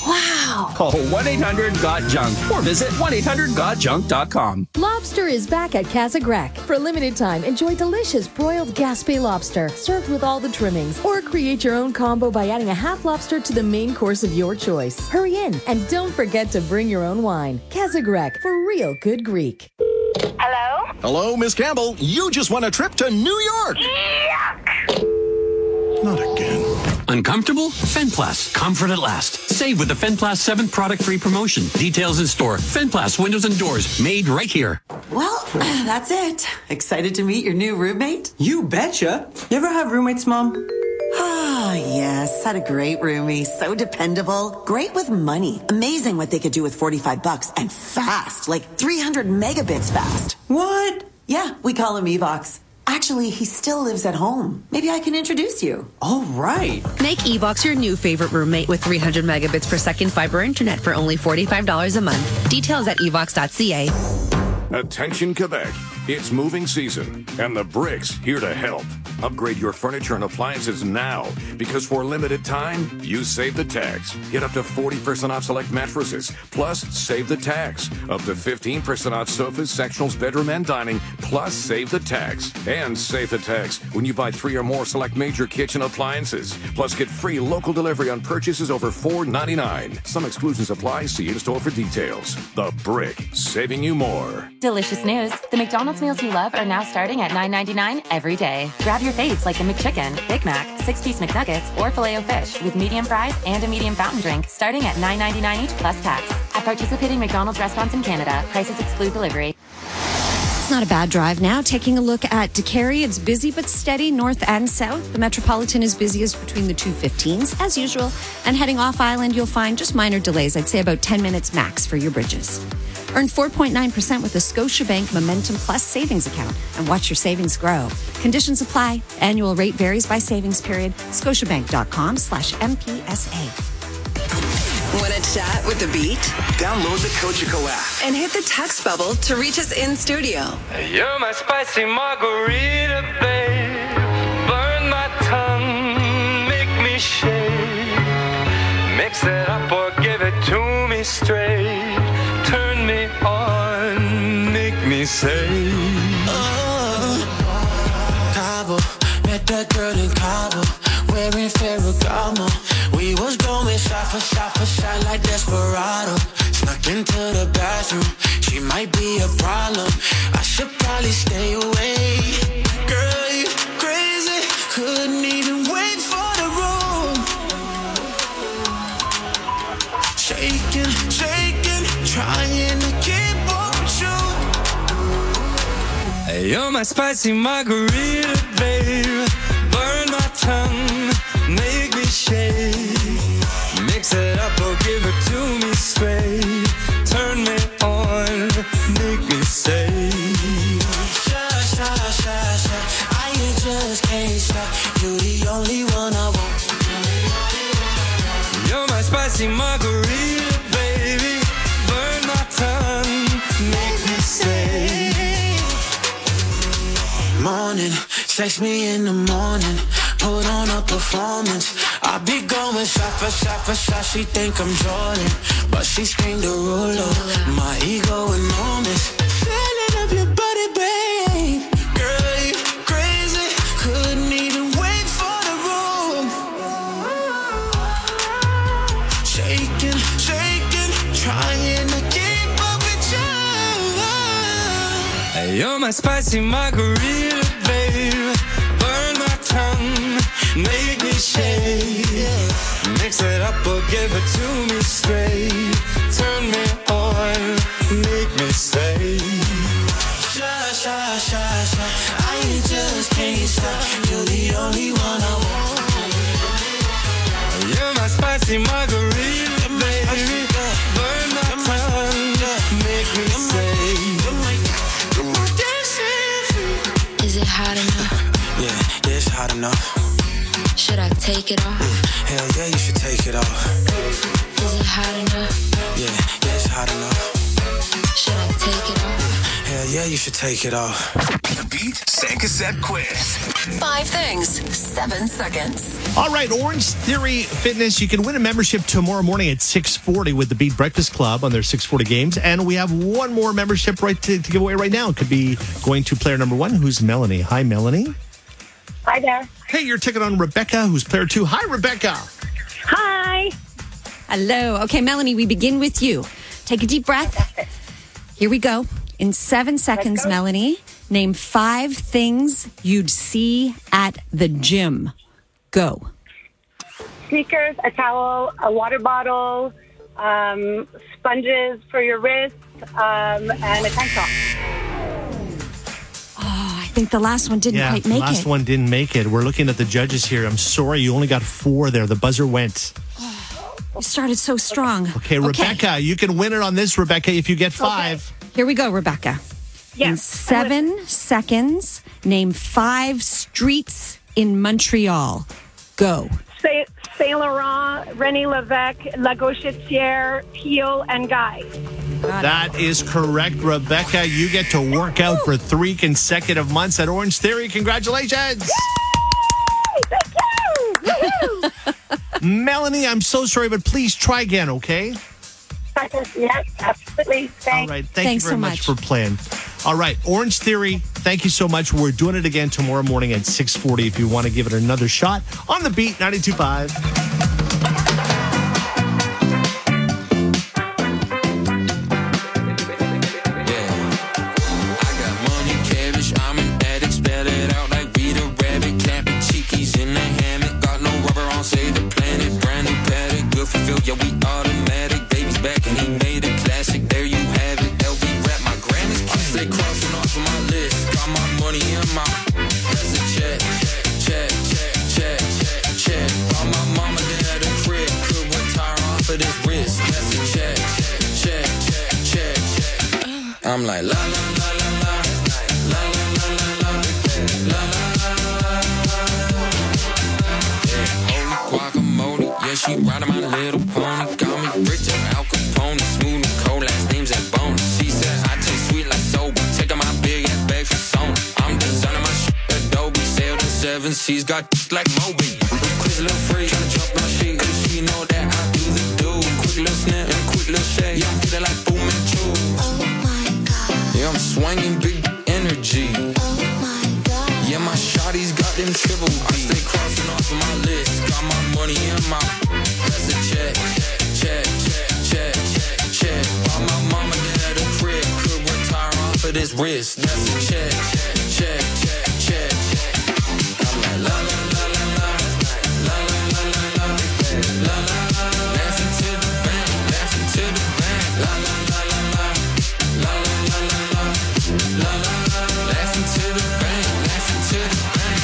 Wow. Call one eight hundred got junk or visit one eight hundred got junk dot com. Lobster is back at Casa Grecque. For a limited time, enjoy delicious broiled Gaspé lobster served with all the trimmings. Or create your own combo by adding a half lobster to the main course of your choice. Hurry in and don't forget to bring your own wine. Casa Grecque, for real good Greek. Hello? Hello, Miss Campbell. You just won a trip to New York. Yuck! Not again. Uncomfortable? Fenplast. Comfort at last. Save with the Fenplast seven product free promotion. Details in store. Fenplast windows and doors. Made right here. Well, that's it. Excited to meet your new roommate? You betcha. You ever have roommates, Mom? Ah, yes. Had a great roomie. So dependable. Great with money. Amazing what they could do with forty-five bucks. And fast. Like three hundred megabits fast. What? Yeah, we call him Evox. Actually, he still lives at home. Maybe I can introduce you. All right. Make Evox your new favorite roommate with three hundred megabits per second fiber internet for only forty-five dollars a month. Details at evox dot c a. Attention Quebec, it's moving season, and the Brick's here to help. Upgrade your furniture and appliances now, because for a limited time, you save the tax. Get up to forty percent off select mattresses, plus save the tax. Up to fifteen percent off sofas, sectionals, bedroom, and dining, plus save the tax. And save the tax when you buy three or more select major kitchen appliances. Plus get free local delivery on purchases over four ninety-nine. Some exclusions apply. See in-store for details. The Brick, saving you more. Delicious news. The McDonald's meals you love are now starting at nine ninety-nine every day. Grab your faves like the McChicken, Big Mac, six-piece McNuggets, or Filet-O-Fish with medium fries and a medium fountain drink starting at nine ninety-nine each plus tax. At participating McDonald's restaurants in Canada, prices exclude delivery. It's not a bad drive now. Taking a look at DeCarry, it's busy but steady north and south. The Metropolitan is busiest between the two fifteens, as usual. And heading off island, you'll find just minor delays. I'd say about ten minutes max for your bridges. Earn four point nine percent with the Scotiabank Momentum Plus savings account and watch your savings grow. Conditions apply. Annual rate varies by savings period. Scotiabank.com slash MPSA. Want to chat with the Beat? Download the Cogeco app. And hit the text bubble to reach us in studio. You're my spicy margarita, babe. Burn my tongue, make me shake. Mix it up or give it to me straight. Turn me on, make me say, oh. Cabo. Met that girl in Cabo, wearing Ferragamo. We was going shot for shot for shot like Desperado. Snuck into the bathroom, she might be a problem. I should probably stay away. Girl, you crazy, couldn't even wait for the room. Shaking, shaking, trying to keep up with you. Hey, you're my spicy margarita, babe. Burn my tongue, make me shake. Mix it up or give it to me straight. Turn me on, make me say. Sha, sha, sha, sha, I just can't stop. You're the only one I want. You're my spicy margarita, baby. Burn my tongue, make me say. Morning, text me in the morning. Put on a performance. I be going shot for shot for shot. She think I'm Jordan, but she screamed a ruler. My ego enormous. Feeling of your body, babe. Girl, you crazy. Couldn't even wait for the room. Shaking, shaking, trying to keep up with you. Hey, you're my spicy margarita, babe. Burn my tongue, make me shake. Mix it up or give it to me straight. Turn me on, make me say. Sha, sha, sha, sha, I just can't stop. You're the only one I want. You're my spicy margarita, baby. Burn my tongue, make me say. Is it hot enough? Yeah, yeah, it's hot enough. Should I take it off? Mm, hell yeah, you should take it off. Is it hot enough? Yeah, yeah, it's hot enough. Should I take it off? Mm, hell yeah, you should take it off. The Beat Sankaset Quiz. Five things, seven seconds. All right, Orange Theory Fitness. You can win a membership tomorrow morning at six forty with the Beat Breakfast Club on their six forty games. And we have one more membership right to, to give away right now. It could be going to player number one, who's Melanie. Hi, Melanie. Hi there. Hey, you're taking on Rebecca, who's player two. Hi, Rebecca. Hi. Hello. Okay, Melanie, we begin with you. Take a deep breath. Here we go. In seven seconds, Melanie, name five things you'd see at the gym. Go. Sneakers, a towel, a water bottle, um, sponges for your wrists, um, and a tank top. I think the last one didn't yeah, quite make the last it. one didn't make it. We're looking at the judges here. I'm sorry, you only got four there. The buzzer went. You started so strong. Okay, Rebecca, okay. You can win it on this, Rebecca, if you get five. Okay. Here we go, Rebecca. Yes. In seven seconds, name five streets in Montreal. Go. Saint, Saint Laurent, René Lévesque, La Gauchetière, Peel, and Guy. That is correct, Rebecca. You get to work out for three consecutive months at Orange Theory. Congratulations. Yay! Thank you. Melanie, I'm so sorry, but please try again, okay? Yes, absolutely. Thanks. All right. Thank Thanks you very so much. much for playing. All right. Orange Theory, thank you so much. We're doing it again tomorrow morning at six forty if you want to give it another shot on the Beat ninety-two point five. Yeah, we automatic, baby's back and he made a classic. There you have it, L V rap, my Grammys keep they crossing off of my list. Got my money in my, that's a check, check, check, check, check, check. All my mama did at the crib, could retire off of this wrist. That's a check, check, check, check. I'm like la la la la la, la la la la la, la la la la. Yeah, holy guacamole, yeah she riding my little pony. Got me rich and Al Capone, smooth and cold, last name's that bone. She said I taste sweet like soba, taking my big ass bag for Sony. I'm designing my shit Adobe, sailed in seven seas, got like Moby. Quick little freak, tryna jump my shit, cause she know that I do the do. Quick little snap and quick little shake, yeah I'm feeling like Fu Manchu. Oh my god, yeah I'm swinging big energy. Oh my god, yeah my shot Pilates got them triple B's. I stay crossing off of my list. Got my money in my. That's a check, check, check, check, check. Buy my mama dad a crib. Could retire off of this wrist. That's a check, check, check, check. I'm like la la la la la, la la la la la, la la la. Laughing to the bank, laughing to the bank. La la la la la, la la la la la, la la la. Laughing to the bank, laughing to the bank.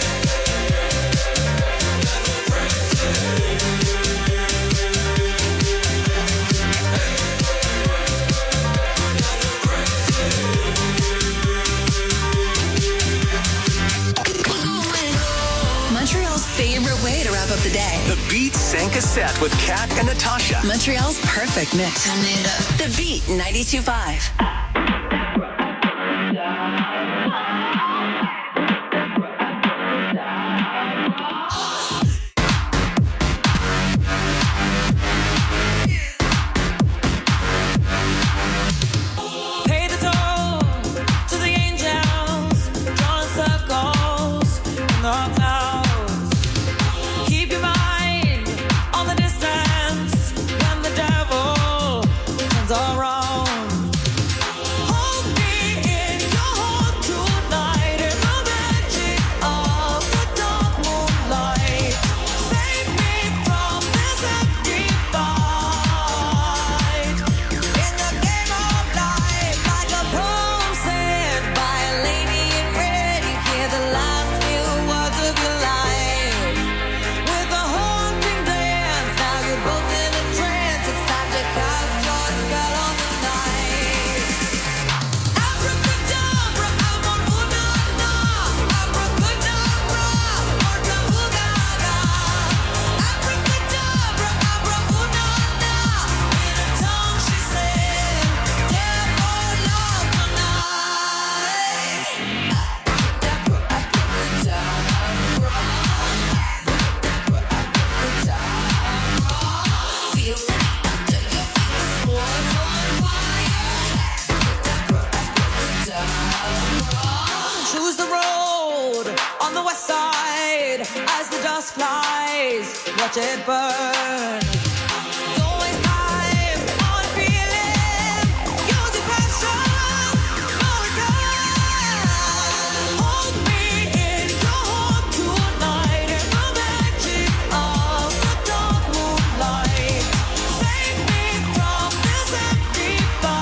Montreal's favorite way to wrap up the day. The Beat Sank Cassette with Kat and Natasha. Montreal's perfect mix. The Beat ninety-two point five. Pay the toll to the angels, drawing circles in the clouds. Keep your mind on the distance when the devil turns around. Hold me in your heart tonight in the magic of the dark moonlight. Save me from this empty fight. In the game of life, like a poem said by a lady in red, you hear the last few words of your life. With a haunting dance, now you're both in a trance. It's time to cast your spell on the night. Abracadabra, abracadabra, abracadabra, abracadabra. Abracadabra, abracadabra. In a tongue she said, devil love tonight. Feel it under your feet, the floor's on fire. Choose the road on the west side as the dust flies. Watch it burn. Don't waste time on feeling. Use your passion. No return. Hold me in your heart tonight in the magic of the dark moonlight. Save me from this empty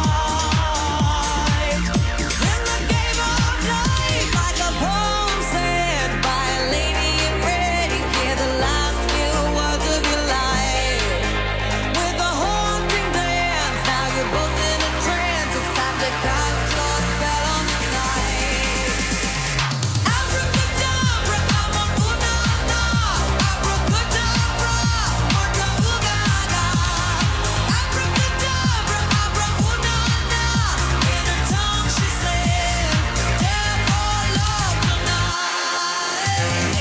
fight. In the game of life, like a poem said by a lady in red, you hear the last few words of your life. With a haunting dance, now you're both in a trance. It's time to cast your spell on the night. Abracadabra, abracadabra, abracadabra, abracadabra. Abracadabra, abracadabra. In her tongue she said, devil love tonight.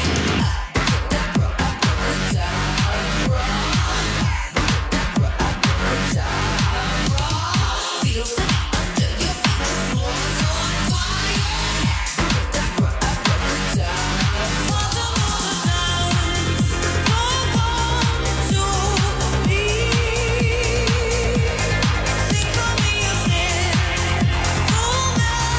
Feel it under your feet, the floor's on fire. Father of the dance, come on to me. Sing for me a sin, full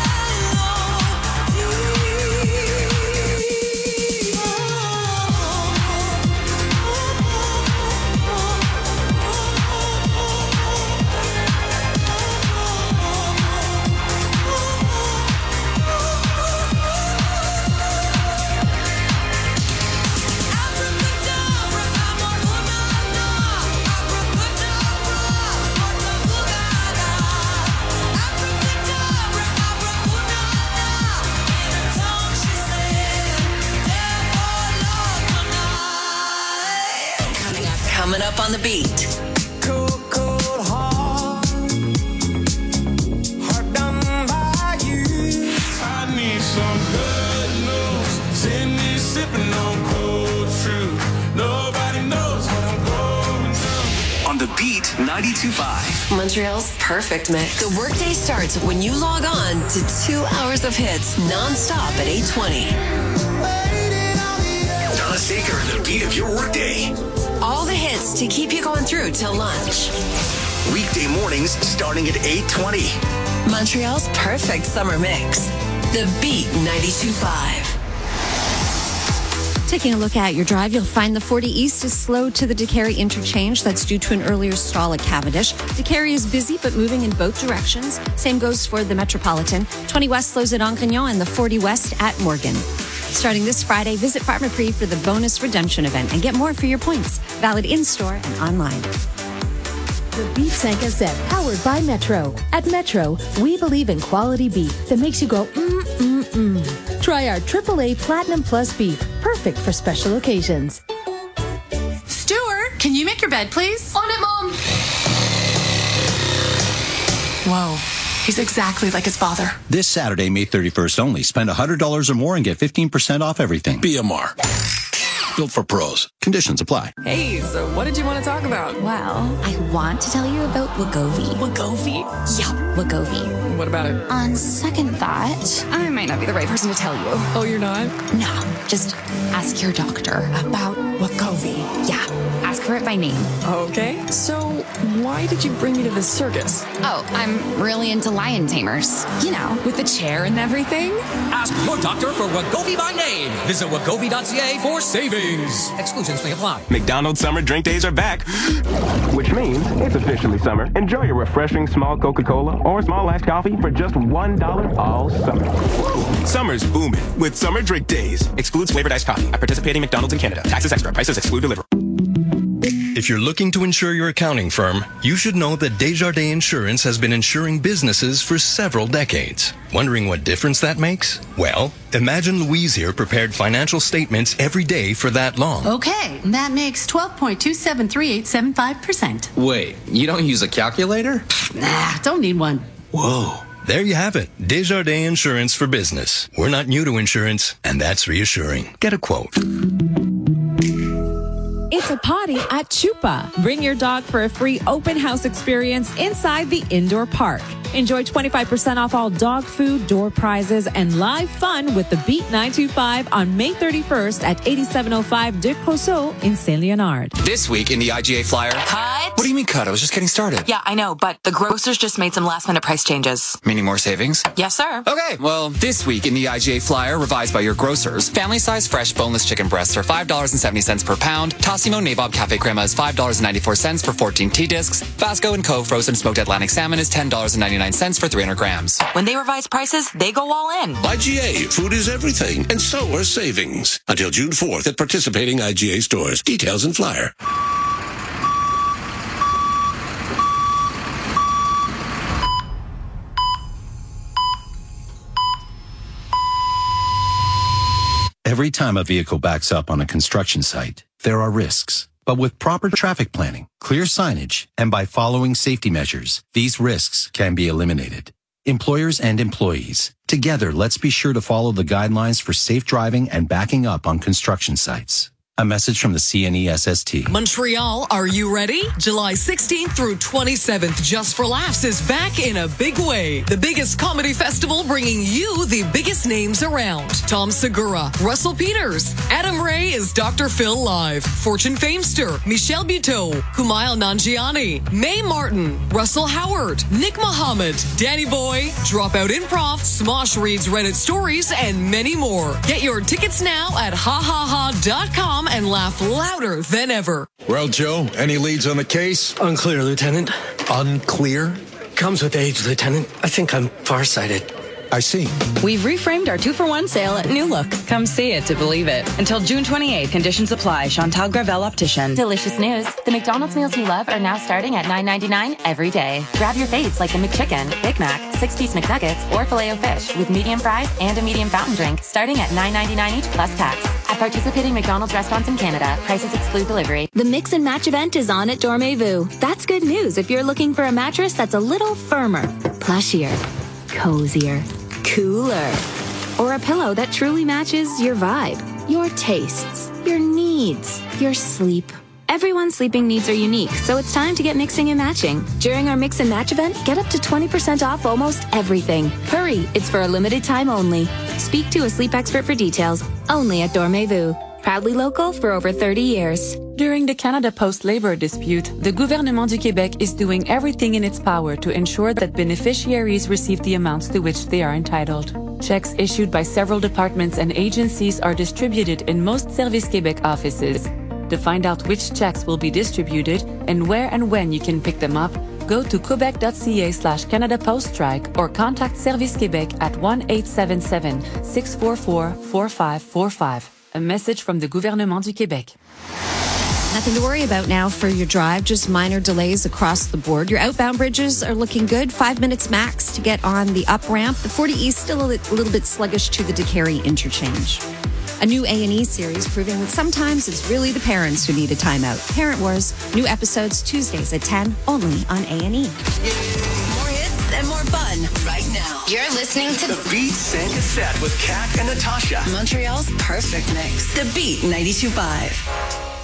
Coming up on the Beat. Cold, cold heart, heart done by you. I need some good news. Send me sipping on cold truth. Nobody knows what I'm going through. On the Beat ninety-two point five. Montreal's perfect mix. The workday starts when you log on to two hours of hits nonstop at eight twenty. Saker and the beat of your workday. All the hits to keep you going through till lunch. Weekday mornings starting at eight twenty. Montreal's perfect summer mix. The Beat ninety-two point five. Taking a look at your drive, you'll find the forty East is slow to the DeCarry interchange. That's due to an earlier stall at Cavendish. DeCarry is busy but moving in both directions. Same goes for the Metropolitan. twenty West slows at Anquignon and the forty West at Morgan. Starting this Friday, visit Pharmaprix for the bonus redemption event and get more for your points. Valid in-store and online. The Beef Sanka set, powered by Metro. At Metro, we believe in quality beef that makes you go mm mm mm. Try our triple A Platinum Plus beef, perfect for special occasions. Stuart, can you make your bed, please? On it, Mom. Whoa, he's exactly like his father. This Saturday, May thirty-first only. Spend one hundred dollars or more and get fifteen percent off everything. B M R. Built for pros. Conditions apply. Hey, so what did you want to talk about? Well, I want to tell you about Wegovy. Wegovy? Yeah, Wegovy. What about it? On second thought, I might not be the right person to tell you. Oh, you're not? No, just ask your doctor about Wegovy. Yeah, ask her it by name. Okay, so why did you bring me to this circus? Oh, I'm really into lion tamers. You know, with the chair and everything. Ask your doctor for Wegovy by name. Visit wegovy dot c a for savings. Exclusions may apply. McDonald's summer drink days are back, which means it's officially summer. Enjoy a refreshing small Coca-Cola or small iced coffee for just one dollar all summer. Summer's booming with summer drink days. Excludes flavored iced coffee at participating McDonald's in Canada. Taxes extra. Prices exclude delivery. If you're looking to insure your accounting firm, you should know that Desjardins Insurance has been insuring businesses for several decades. Wondering what difference that makes? Well, imagine Louise here prepared financial statements every day for that long. Okay, that makes twelve point two seven three eight seven five percent. Wait, you don't use a calculator? Nah, don't need one. Whoa. There you have it. Desjardins Insurance for Business. We're not new to insurance, and that's reassuring. Get a quote. It's a party at Chupa. Bring your dog for a free open house experience inside the indoor park. Enjoy twenty-five percent off all dog food, door prizes, and live fun with the Beat nine two five on May thirty-first at eighty-seven oh five De Crousseau in Saint Leonard. This week in the I G A Flyer. Cut. What do you mean cut? I was just getting started. Yeah, I know, but the grocers just made some last minute price changes. Meaning more savings? Yes, sir. Okay, well, this week in the I G A Flyer, revised by your grocers, family size fresh boneless chicken breasts are five dollars and seventy cents per pound. Tassimo Nabob Cafe Crema is five dollars and ninety-four cents for fourteen tea discs. Vasco and Co. frozen smoked Atlantic salmon is ten dollars and ninety-nine cents for three hundred grams. When they revise prices, they go all in. I G A, food is everything, and so are savings. Until June fourth at participating I G A stores. Details and flyer. Every time a vehicle backs up on a construction site, there are risks. But with proper traffic planning, clear signage, and by following safety measures, these risks can be eliminated. Employers and employees, together, let's be sure to follow the guidelines for safe driving and backing up on construction sites. A message from the C N E S S T. Montreal, are you ready? July sixteenth through twenty-seventh, Just for Laughs is back in a big way. The biggest comedy festival bringing you the biggest names around. Tom Segura, Russell Peters, Adam Ray is Doctor Phil Live, Fortune Famester, Michelle Buteau, Kumail Nanjiani, Mae Martin, Russell Howard, Nick Muhammad, Danny Boy, Dropout Improv, Smosh Reads Reddit Stories, and many more. Get your tickets now at ha ha ha dot com and laugh louder than ever. Well, Joe, any leads on the case? Unclear, Lieutenant. Unclear? Comes with age, Lieutenant. I think I'm farsighted. I see. We've reframed our two for one sale at New Look. Come see it to believe it. Until June twenty-eighth, conditions apply. Chantal Gravel Optician. Delicious news. The McDonald's meals you love are now starting at nine ninety-nine every day. Grab your faves like the McChicken, Big Mac, six-piece McNuggets, or Filet-O-Fish with medium fries and a medium fountain drink starting at nine ninety-nine each plus tax. At participating McDonald's restaurants in Canada, prices exclude delivery. The Mix and Match event is on at Dormez-vous. That's good news if you're looking for a mattress that's a little firmer, plushier, cozier, cooler, or a pillow that truly matches your vibe, your tastes, your needs, your sleep. Everyone's sleeping needs are unique, so it's time to get mixing and matching. During our Mix and Match event, get up to twenty percent off almost everything. Hurry, it's for a limited time only. Speak to a sleep expert for details, only at Dormez-vous. Proudly local for over thirty years. During the Canada Post labor dispute, the Gouvernement du Québec is doing everything in its power to ensure that beneficiaries receive the amounts to which they are entitled. Checks issued by several departments and agencies are distributed in most Service Québec offices. To find out which checks will be distributed and where and when you can pick them up, go to quebec.ca slash Canada Post Strike or contact Service Québec at one eight seven seven, six four four, four five four five. A message from the Gouvernement du Québec. Nothing to worry about now for your drive, just minor delays across the board. Your outbound bridges are looking good, five minutes max to get on the up ramp. The forty East still a little bit sluggish to the Decarie interchange. A new A and E series proving that sometimes it's really the parents who need a timeout. Parent Wars, new episodes Tuesdays at ten, only on A and E. More hits and more fun right now. You're listening to The Beat Saint Cassette with Kat and Natasha. Montreal's perfect mix. The Beat ninety-two point five.